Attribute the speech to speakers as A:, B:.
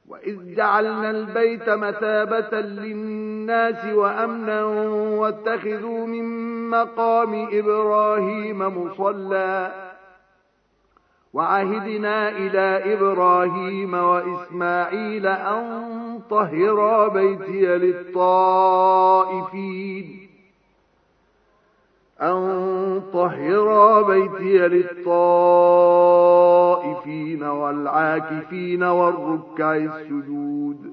A: وإذ جعلنا البيت مثابة للناس وأمنا واتخذوا من مقام إبراهيم مصلى وعهدنا إلى إبراهيم وإسماعيل أن طهرا بيتي للطائفين والعاكفين والركع السجود